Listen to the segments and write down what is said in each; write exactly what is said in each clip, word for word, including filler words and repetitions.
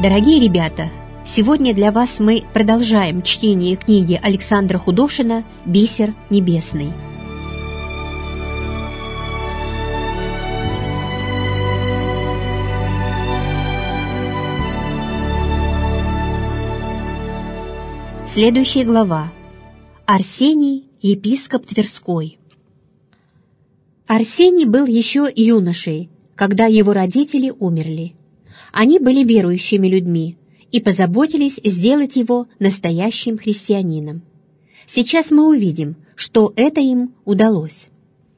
Дорогие ребята, сегодня для вас мы продолжаем чтение книги Александра Худошина «Бисер небесный». Следующая глава. Арсений, епископ Тверской. Арсений был еще юношей, когда его родители умерли. Они были верующими людьми и позаботились сделать его настоящим христианином. Сейчас мы увидим, что это им удалось.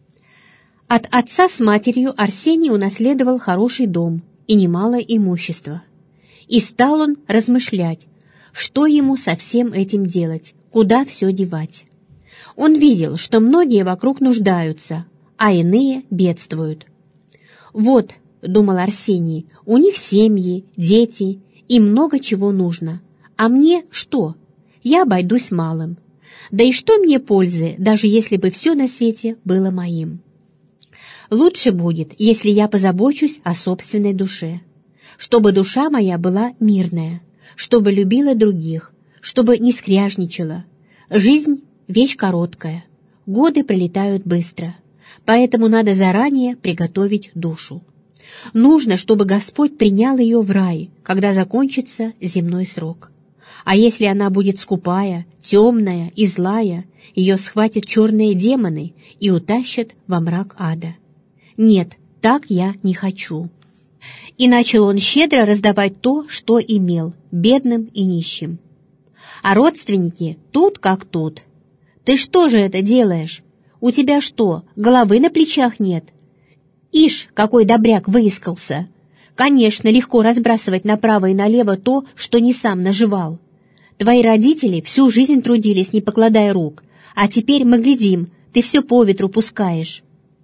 От отца с матерью Арсений унаследовал хороший дом и немало имущества. И стал он размышлять, что ему со всем этим делать, куда все девать. Он видел, что многие вокруг нуждаются, а иные бедствуют. «Вот, — думал Арсений, — у них семьи, дети, и много чего нужно. А мне что? Я обойдусь малым. Да и что мне пользы, даже если бы все на свете было моим? Лучше будет, если я позабочусь о собственной душе, чтобы душа моя была мирная, чтобы любила других, чтобы не скряжничала. Жизнь — вещь короткая, годы пролетают быстро, поэтому надо заранее приготовить душу. Нужно, чтобы Господь принял ее в рай, когда закончится земной срок. А если она будет скупая, темная и злая, ее схватят черные демоны и утащат во мрак ада. Нет, так я не хочу». И начал он щедро раздавать то, что имел, бедным и нищим. А родственники тут как тут. «Ты что же это делаешь? У тебя что, головы на плечах нет? Ишь, какой добряк выискался! Конечно, легко разбрасывать направо и налево то, что не сам наживал. Твои родители всю жизнь трудились, не покладая рук, а теперь мы глядим, ты все по ветру пускаешь».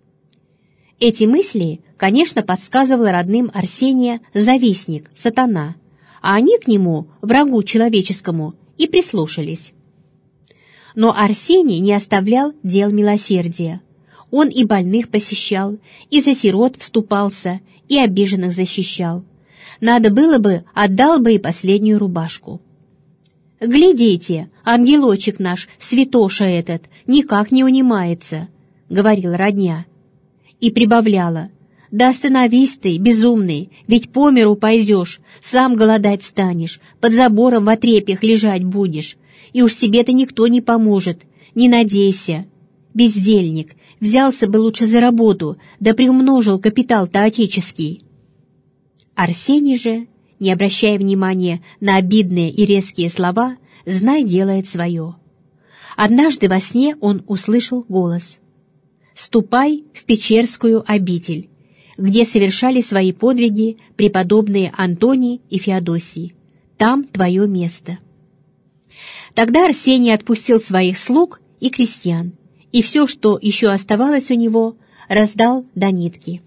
Эти мысли, конечно, подсказывал родным Арсения завистник, сатана, а они к нему, врагу человеческому, и прислушались. Но Арсений не оставлял дел милосердия. Он и больных посещал, и за сирот вступался, и обиженных защищал. Надо было бы, отдал бы и последнюю рубашку. «Глядите, ангелочек наш, святоша этот, никак не унимается», — говорила родня. И прибавляла: «Да остановись ты, безумный, ведь по миру пойдешь, сам голодать станешь, под забором в отрепьях лежать будешь, и уж себе-то никто не поможет, не надейся. Бездельник, взялся бы лучше за работу, да приумножил капитал-то отеческий». Арсений же, не обращая внимания на обидные и резкие слова, знай, делает свое. Однажды во сне он услышал голос: «Ступай в Печерскую обитель, где совершали свои подвиги преподобные Антоний и Феодосий. Там твое место». Тогда Арсений отпустил своих слуг и крестьян, и все, что еще оставалось у него, раздал до нитки.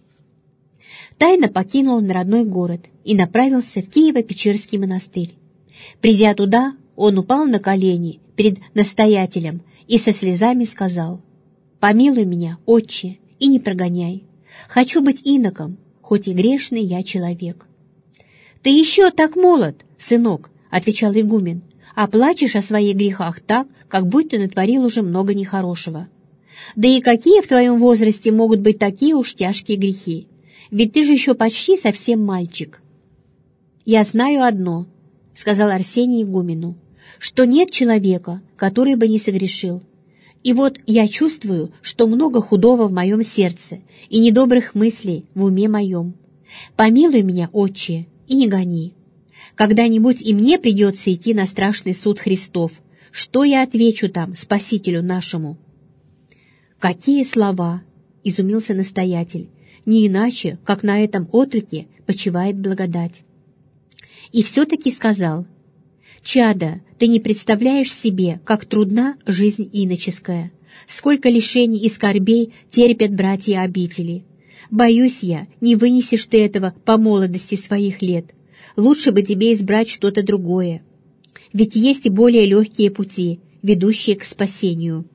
Тайно покинул он родной город и направился в Киево-Печерский монастырь. Придя туда, он упал на колени перед настоятелем и со слезами сказал: «Помилуй меня, отче, и не прогоняй. Хочу быть иноком, хоть и грешный я человек». «Ты еще так молод, сынок», — отвечал игумен, «а плачешь о своих грехах так, как будто натворил уже много нехорошего. Да и какие в твоем возрасте могут быть такие уж тяжкие грехи? Ведь ты же еще почти совсем мальчик». «Я знаю одно», — сказал Арсений игумену, «что нет человека, который бы не согрешил. И вот я чувствую, что много худого в моем сердце и недобрых мыслей в уме моем. Помилуй меня, отче, и не гони. Когда-нибудь и мне придется идти на страшный суд Христов. Что я отвечу там Спасителю нашему?» «Какие слова!» — изумился настоятель. «Не иначе, как на этом отроке почивает благодать». И все-таки сказал: «Чадо, ты не представляешь себе, как трудна жизнь иноческая, сколько лишений и скорбей терпят братья обители. Боюсь я, не вынесешь ты этого по молодости своих лет. Лучше бы тебе избрать что-то другое. Ведь есть и более легкие пути, ведущие к спасению».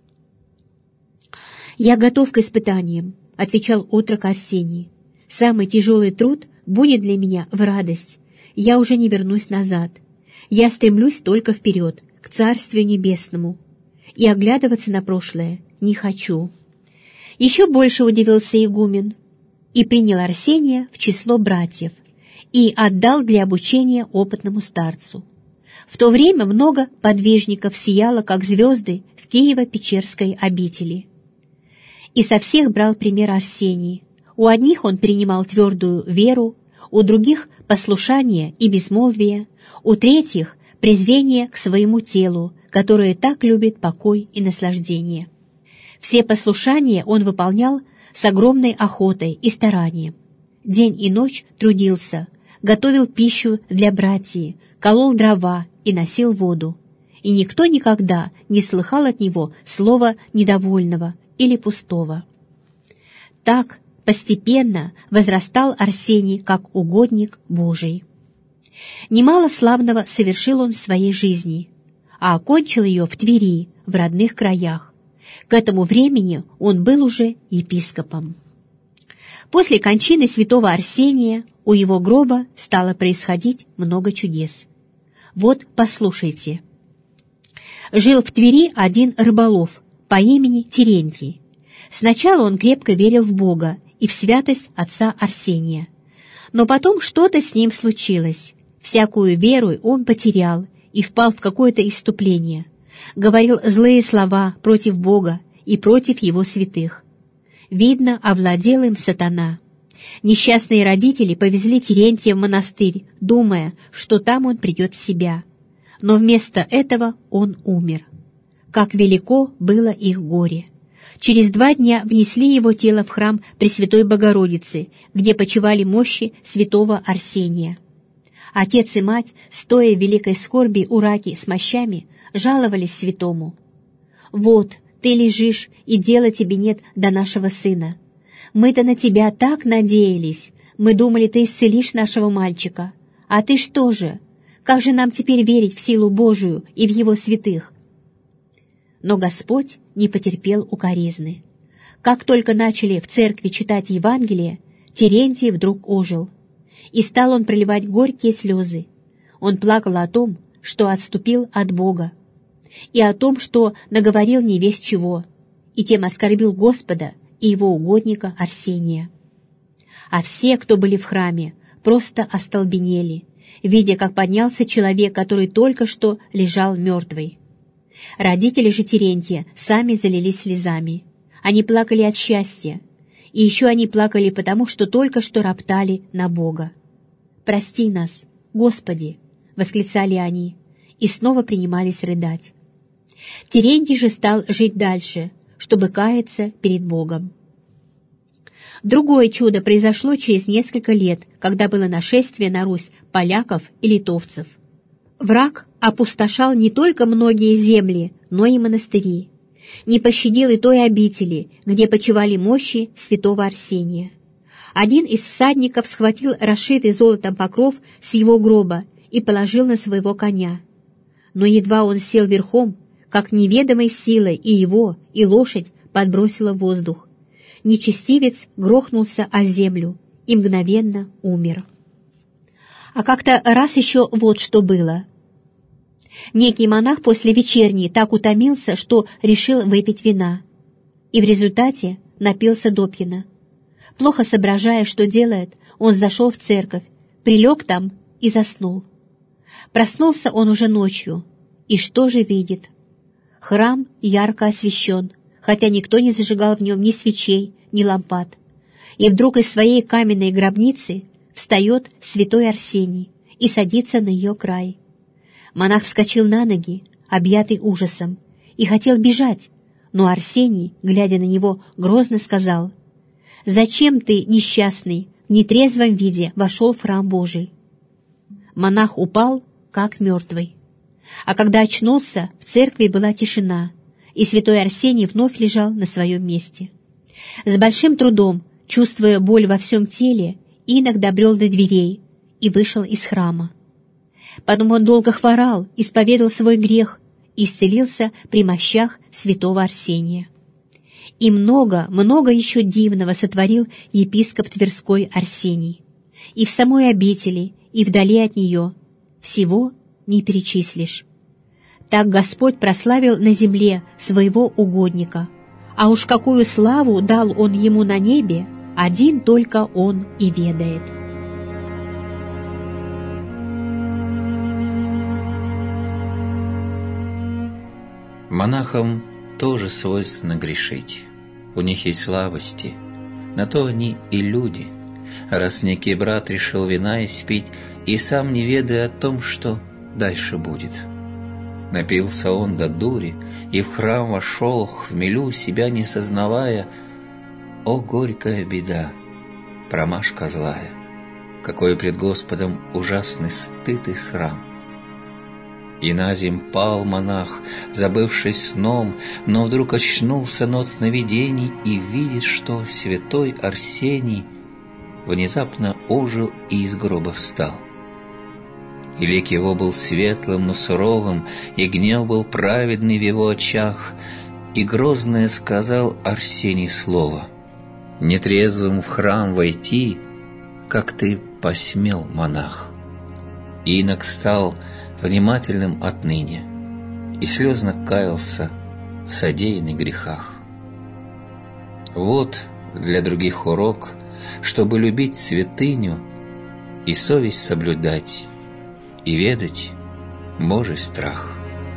«Я готов к испытаниям», — отвечал отрок Арсений. «Самый тяжелый труд будет для меня в радость. я уже не вернусь назад. Я стремлюсь только вперед, к Царствию Небесному, и оглядываться на прошлое не хочу». Еще больше удивился игумен и принял Арсения в число братьев и отдал для обучения опытному старцу. В то время много подвижников сияло, как звезды, в Киево-Печерской обители. И со всех брал пример Арсений. У одних он принимал твердую веру, у других — послушание и безмолвие, у третьих — презрение к своему телу, которое так любит покой и наслаждение. Все послушания он выполнял с огромной охотой и старанием. День и ночь трудился, готовил пищу для братьев, колол дрова и носил воду. И никто никогда не слыхал от него слова недовольного или пустого. Так постепенно возрастал Арсений как угодник Божий. Немало славного совершил он в своей жизни, а окончил ее в Твери, в родных краях. К этому времени он был уже епископом. После кончины святого Арсения у его гроба стало происходить много чудес. Вот послушайте. Жил в Твери один рыболов по имени Терентий. Сначала он крепко верил в Бога и в святость отца Арсения. Но потом что-то с ним случилось. Всякую веру он потерял и впал в какое-то исступление. Говорил злые слова против Бога и против его святых. Видно, овладел им сатана. Несчастные родители повезли Терентия в монастырь, думая, что там он придет в себя. Но вместо этого он умер. Как велико было их горе! Через два дня внесли его тело в храм Пресвятой Богородицы, где почивали мощи святого Арсения. Отец и мать, стоя в великой скорби у раки с мощами, жаловались святому. «Вот, ты лежишь, и дела тебе нет до нашего сына. Мы-то на тебя так надеялись, мы думали, ты исцелишь нашего мальчика. А ты что же? Как же нам теперь верить в силу Божию и в его святых?» Но Господь не потерпел укоризны. Как только начали в церкви читать Евангелие, Терентий вдруг ожил. И стал он проливать горькие слезы. Он плакал о том, что отступил от Бога, и о том, что наговорил невесть чего, и тем оскорбил Господа и его угодника Арсения. А все, кто были в храме, просто остолбенели, видя, как поднялся человек, который только что лежал мертвый. Родители же Терентия сами залились слезами. Они плакали от счастья, и еще они плакали потому, что только что роптали на Бога. «Прости нас, Господи!» — восклицали они, и снова принимались рыдать. Терентий же стал жить дальше, чтобы каяться перед Богом. Другое чудо произошло через несколько лет, когда было нашествие на Русь поляков и литовцев. Враг опустошал не только многие земли, но и монастыри. Не пощадил и той обители, где почивали мощи святого Арсения. Один из всадников схватил расшитый золотом покров с его гроба и положил на своего коня. Но едва он сел верхом, как неведомой силой и его, и лошадь подбросило в воздух. Нечестивец грохнулся о землю и мгновенно умер. А как-то раз еще вот что было. Некий монах после вечерней так утомился, что решил выпить вина, и в результате напился допьяна. Плохо соображая, что делает, он зашел в церковь, прилег там и заснул. Проснулся он уже ночью, и что же видит? Храм ярко освещен, хотя никто не зажигал в нем ни свечей, ни лампад. И вдруг из своей каменной гробницы встает святой Арсений и садится на ее край. Монах вскочил на ноги, объятый ужасом, и хотел бежать, но Арсений, глядя на него, грозно сказал: «Зачем ты, несчастный, в нетрезвом виде вошел в храм Божий?» Монах упал, как мертвый. А когда очнулся, в церкви была тишина, и святой Арсений вновь лежал на своем месте. С большим трудом, чувствуя боль во всем теле, инок добрел до дверей и вышел из храма. Потом он долго хворал, исповедал свой грех и исцелился при мощах святого Арсения. И много, много еще дивного сотворил епископ Тверской Арсений. И в самой обители, и вдали от нее, всего не перечислишь. Так Господь прославил на земле своего угодника, а уж какую славу дал Он ему на небе, один только Он и ведает. Монахам тоже свойственно грешить. У них есть слабости, на то они и люди. Раз некий брат решил вина испить, и сам не ведая о том, что дальше будет. Напился он до дури, и в храм вошел, в хмелю себя не сознавая. О, горькая беда, промашка злая, какой пред Господом ужасный стыд и срам. И на земь пал монах, забывшись сном, но вдруг очнулся но от сновидений и видит, что святой Арсений внезапно ожил и из гроба встал. И лик его был светлым, но суровым, и гнев был праведный в его очах, и грозное сказал Арсений слово: «Нетрезвым в храм войти, как ты посмел, монах». Инок стал внимательным отныне и слезно каялся в содеянных грехах. Вот для других урок, чтобы любить святыню и совесть соблюдать, и ведать Божий страх.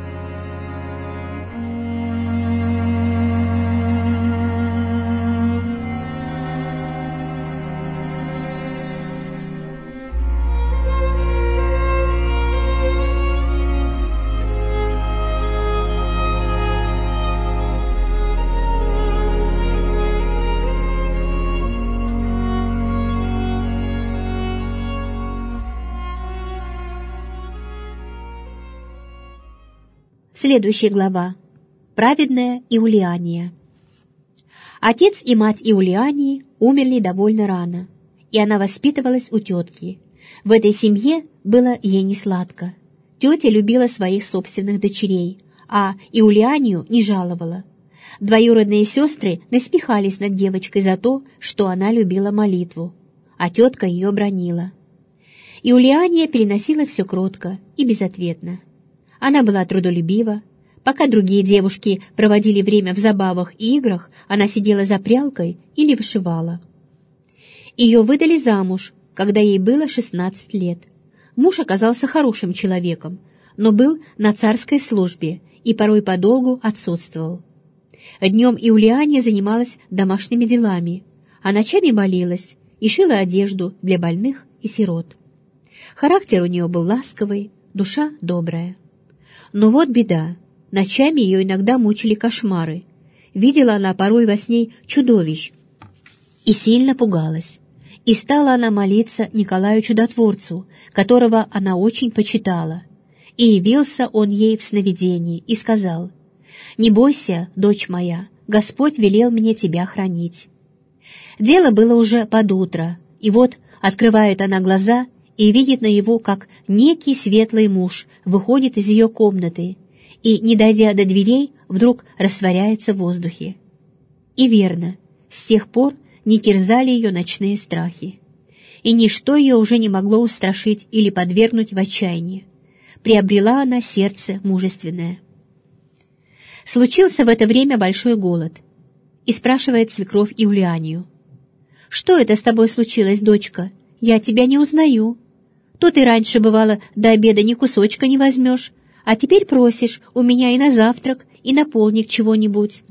Следующая глава. Праведная Иулиания. Отец и мать Иулиании умерли довольно рано, и она воспитывалась у тетки. В этой семье было ей не сладко. Тетя любила своих собственных дочерей, а Иулианию не жаловала. Двоюродные сестры насмехались над девочкой за то, что она любила молитву, а тетка ее бранила. Иулиания переносила все кротко и безответно. Она была трудолюбива. Пока другие девушки проводили время в забавах и играх, она сидела за прялкой или вышивала. Ее выдали замуж, когда ей было шестнадцать лет. Муж оказался хорошим человеком, но был на царской службе и порой подолгу отсутствовал. Днем Иулиания занималась домашними делами, а ночами молилась и шила одежду для больных и сирот. Характер у нее был ласковый, душа добрая. Но вот беда. Ночами ее иногда мучили кошмары. Видела она порой во сне чудовищ и сильно пугалась. И стала она молиться Николаю Чудотворцу, которого она очень почитала. И явился он ей в сновидении и сказал: «Не бойся, дочь моя, Господь велел мне тебя хранить». Дело было уже под утро, и вот открывает она глаза и видит наяву, как некий светлый муж выходит из ее комнаты и, не дойдя до дверей, вдруг растворяется в воздухе. И верно, с тех пор не терзали ее ночные страхи, и ничто ее уже не могло устрашить или подвергнуть в отчаяние. Приобрела она сердце мужественное. Случился в это время большой голод, и спрашивает свекровь Иулианию: «Что это с тобой случилось, дочка? Я тебя не узнаю. То ты раньше, бывало, до обеда ни кусочка не возьмешь, а теперь просишь у меня и на завтрак, и на полдник чего-нибудь».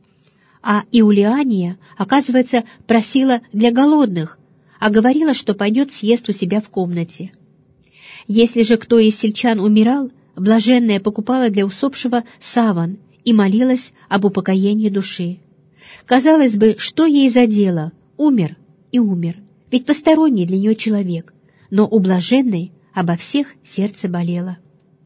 А Иулиания, оказывается, просила для голодных, а говорила, что пойдет съест у себя в комнате. Если же кто из сельчан умирал, блаженная покупала для усопшего саван и молилась об упокоении души. Казалось бы, что ей за дело? Умер и умер, ведь посторонний для нее человек, но у блаженной обо всех сердце болело.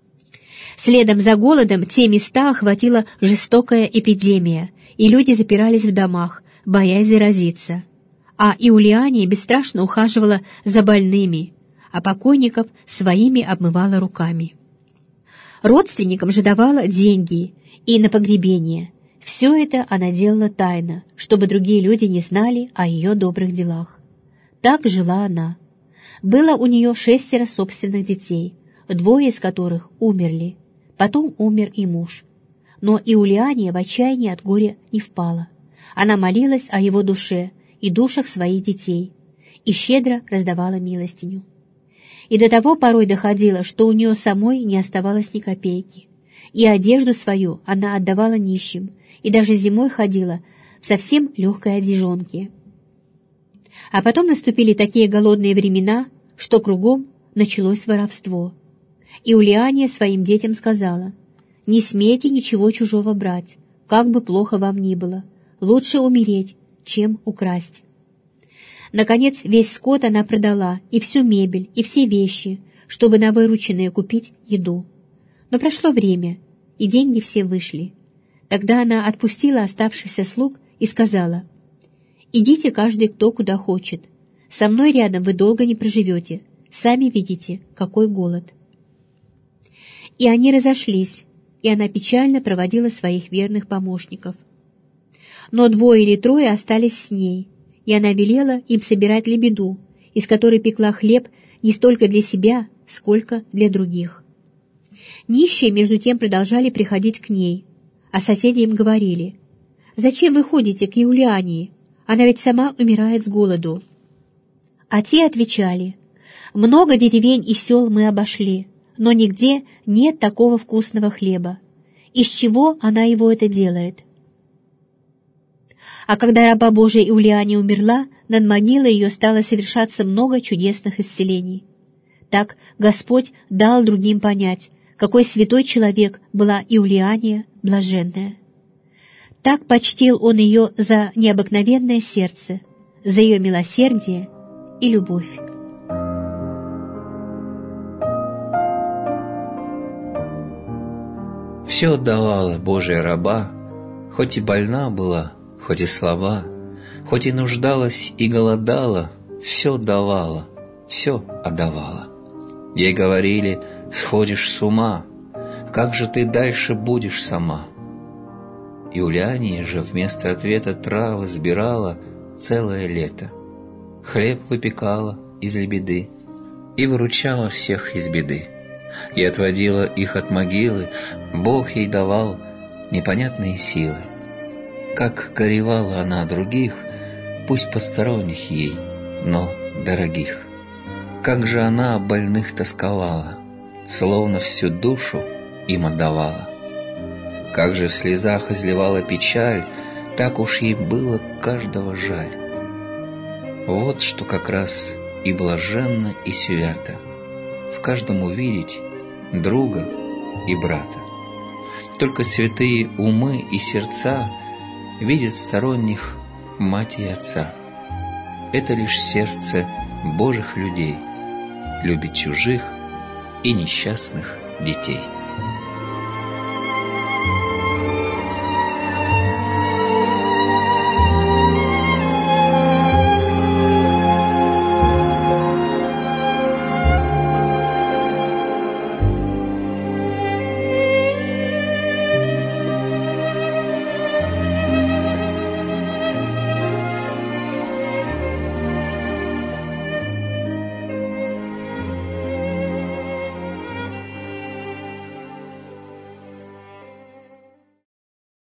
Следом за голодом те места охватила жестокая эпидемия, и люди запирались в домах, боясь заразиться. А Иулиания бесстрашно ухаживала за больными, а покойников своими обмывала руками. Родственникам же давала деньги и на погребение. Все это она делала тайно, чтобы другие люди не знали о ее добрых делах. Так жила она. Было у нее шестеро собственных детей, двое из которых умерли. Потом умер и муж. Но Иулиания в отчаянии от горя не впала. Она молилась о его душе и душах своих детей и щедро раздавала милостиню. И до того порой доходило, что у нее самой не оставалось ни копейки. И одежду свою она отдавала нищим, и даже зимой ходила в совсем легкой одежонке. А потом наступили такие голодные времена, что кругом началось воровство. Иулиания своим детям сказала: «Не смейте ничего чужого брать, как бы плохо вам ни было. Лучше умереть, чем украсть». Наконец, весь скот она продала, и всю мебель, и все вещи, чтобы на вырученные купить еду. Но прошло время, и деньги все вышли. Тогда она отпустила оставшихся слуг и сказала: «Идите каждый кто куда хочет. Со мной рядом вы долго не проживете. Сами видите, какой голод». И они разошлись, и она печально проводила своих верных помощников. Но двое или трое остались с ней, и она велела им собирать лебеду, из которой пекла хлеб не столько для себя, сколько для других. Нищие, между тем, продолжали приходить к ней, а соседи им говорили: «Зачем вы ходите к Иулиании? Она ведь сама умирает с голоду». А те отвечали: «Много деревень и сел мы обошли, но нигде нет такого вкусного хлеба. Из чего она его это делает?» А когда раба Божия Иулиания умерла, над могилой ее стало совершаться много чудесных исцелений. Так Господь дал другим понять, какой святой человек была Иулиания блаженная. Так почтил он ее за необыкновенное сердце, за ее милосердие и любовь. Все давала Божия раба, хоть и больна была, хоть и слаба, хоть и нуждалась и голодала, все давала, все отдавала. Ей говорили: «Сходишь с ума, как же ты дальше будешь сама?» Иулиания же вместо ответа травы сбирала целое лето, хлеб выпекала из лебеды и выручала всех из беды, и отводила их от могилы. Бог ей давал непонятные силы. Как горевала она о других, пусть посторонних ей, но дорогих. Как же она о больных тосковала, словно всю душу им отдавала. Как же в слезах изливала печаль, так уж ей было каждого жаль. Вот что как раз и блаженно, и свято в каждом увидеть друга и брата. Только святые умы и сердца видят сторонних мать и отца. Это лишь сердце Божьих людей любит чужих и несчастных детей.